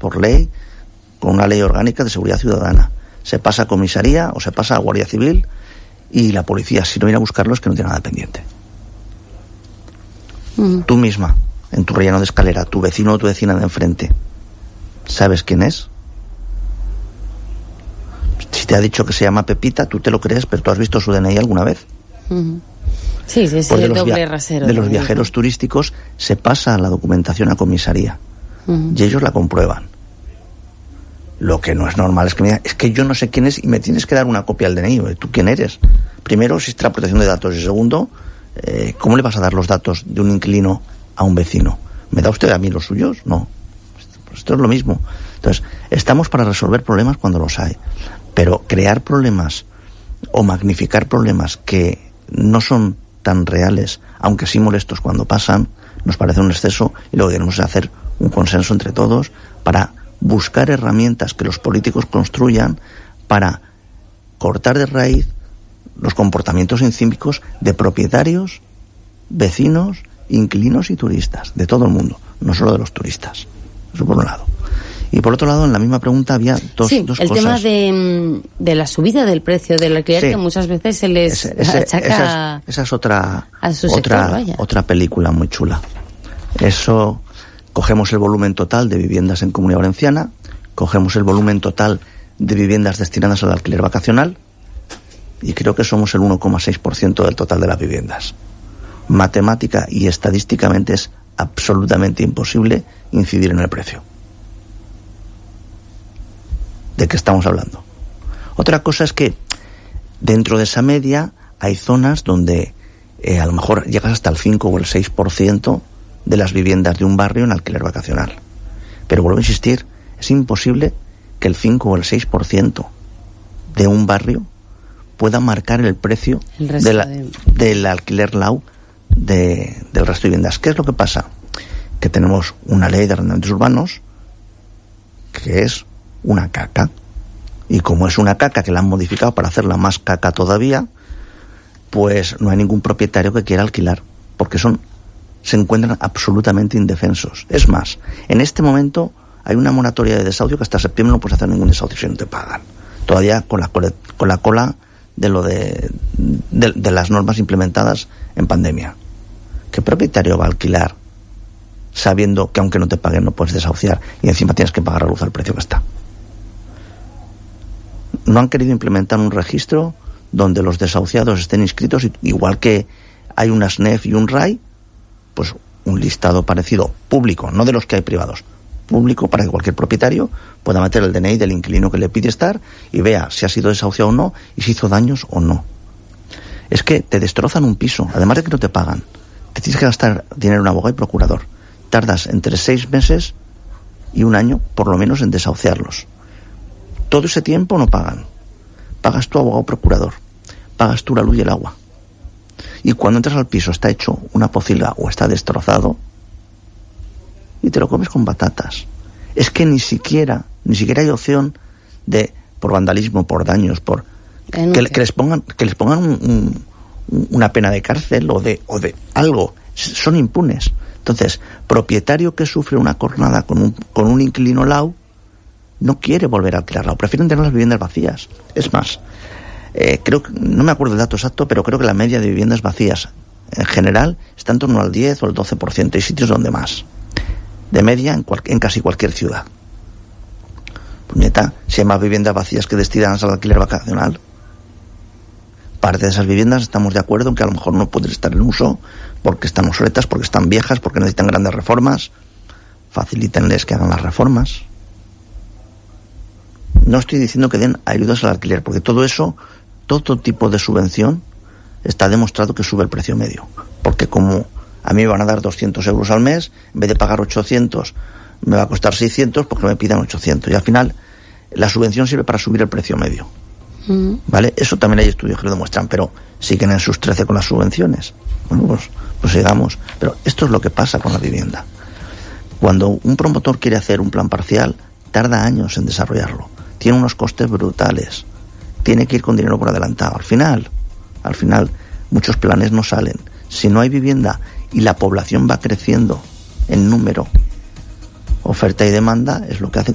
por ley, con una ley orgánica de seguridad ciudadana. Se pasa a comisaría o se pasa a Guardia Civil y la policía, si no viene a buscarlo, es que no tiene nada pendiente. Tú misma, en tu relleno de escalera, tu vecino o tu vecina de enfrente, ¿sabes quién es? Si te ha dicho que se llama Pepita, tú te lo crees, pero ¿tú has visto su DNI alguna vez? Sí, el doble rasero. De los viajeros turísticos se pasa la documentación a comisaría y ellos la comprueban. Lo que no es normal es que me digan, es que yo no sé quién es y me tienes que dar una copia del DNI. ¿Tú quién eres? Primero, existe la protección de datos, y segundo, ¿cómo le vas a dar los datos de un inquilino a un vecino? ¿Me da usted a mí los suyos? No. Pues esto es lo mismo. Entonces, estamos para resolver problemas cuando los hay, pero crear problemas o magnificar problemas que no son tan reales, aunque sí molestos cuando pasan, nos parece un exceso, y lo que queremos es hacer un consenso entre todos para buscar herramientas que los políticos construyan para cortar de raíz los comportamientos incívicos de propietarios, vecinos, inquilinos y turistas, de todo el mundo, no solo de los turistas. Eso por un lado. Y por otro lado, en la misma pregunta había dos cosas. El tema de la subida del precio del alquiler, que muchas veces se les achaca. Esa es otra película muy chula. Eso, cogemos el volumen total de viviendas en Comunidad Valenciana, cogemos el volumen total de viviendas destinadas al alquiler vacacional, y creo que somos el 1,6% del total de las viviendas. Matemática y estadísticamente es absolutamente imposible incidir en el precio. ¿De qué estamos hablando? Otra cosa es que dentro de esa media hay zonas donde a lo mejor llegas hasta el 5 o el 6% de las viviendas de un barrio en alquiler vacacional. Pero vuelvo a insistir, es imposible que el 5 o el 6% de un barrio pueda marcar el precio del alquiler LAU del resto de viviendas. ¿Qué es lo que pasa? Que tenemos una ley de arrendamientos urbanos que es una caca, y como es una caca que la han modificado para hacerla más caca todavía, pues no hay ningún propietario que quiera alquilar, porque se encuentran absolutamente indefensos. Es más, en este momento hay una moratoria de desahucio que hasta septiembre no puedes hacer ningún desahucio si no te pagan, todavía con la cola de las normas implementadas en pandemia. ¿Qué propietario va a alquilar sabiendo que aunque no te paguen no puedes desahuciar y encima tienes que pagar a luz al precio que está? No han querido implementar un registro donde los desahuciados estén inscritos, igual que hay una SNEF y un RAI, pues un listado parecido, público, no de los que hay privados, público, para que cualquier propietario pueda meter el DNI del inquilino que le pide estar y vea si ha sido desahuciado o no y si hizo daños o no. Es que te destrozan un piso, además de que no te pagan, te tienes que gastar dinero en abogado y procurador, tardas entre 6 meses y 1 año por lo menos en desahuciarlos. Todo ese tiempo no pagan. Pagas tu abogado procurador, pagas tú la luz y el agua. Y cuando entras al piso está hecho una pocilga o está destrozado y te lo comes con patatas. Es que ni siquiera hay opción de, por vandalismo, por daños, por que les pongan una pena de cárcel o de algo. Son impunes. Entonces, propietario que sufre una cornada con un inquilino LAU no quiere volver a alquilarla, prefieren tener las viviendas vacías. Es más, creo que, no me acuerdo el dato exacto, pero creo que la media de viviendas vacías en general está en torno al 10 o el 12%. Hay sitios donde más. De media en casi cualquier ciudad. Puñeta, si hay más viviendas vacías que destinadas al alquiler vacacional. Parte de esas viviendas estamos de acuerdo en que a lo mejor no pueden estar en uso porque están obsoletas, porque están viejas, porque necesitan grandes reformas. Facilítenles que hagan las reformas. No estoy diciendo que den ayudas al alquiler, porque todo tipo de subvención está demostrado que sube el precio medio. Porque como a mí me van a dar 200 euros al mes, en vez de pagar 800, me va a costar 600 porque me pidan 800. Y al final, la subvención sirve para subir el precio medio. ¿Vale? Eso también hay estudios que lo demuestran, pero siguen en sus 13 con las subvenciones. Bueno, pues sigamos. Pero esto es lo que pasa con la vivienda. Cuando un promotor quiere hacer un plan parcial, tarda años en desarrollarlo. Tiene unos costes brutales. Tiene que ir con dinero por adelantado. Al final, muchos planes no salen. Si no hay vivienda y la población va creciendo en número, oferta y demanda, es lo que hace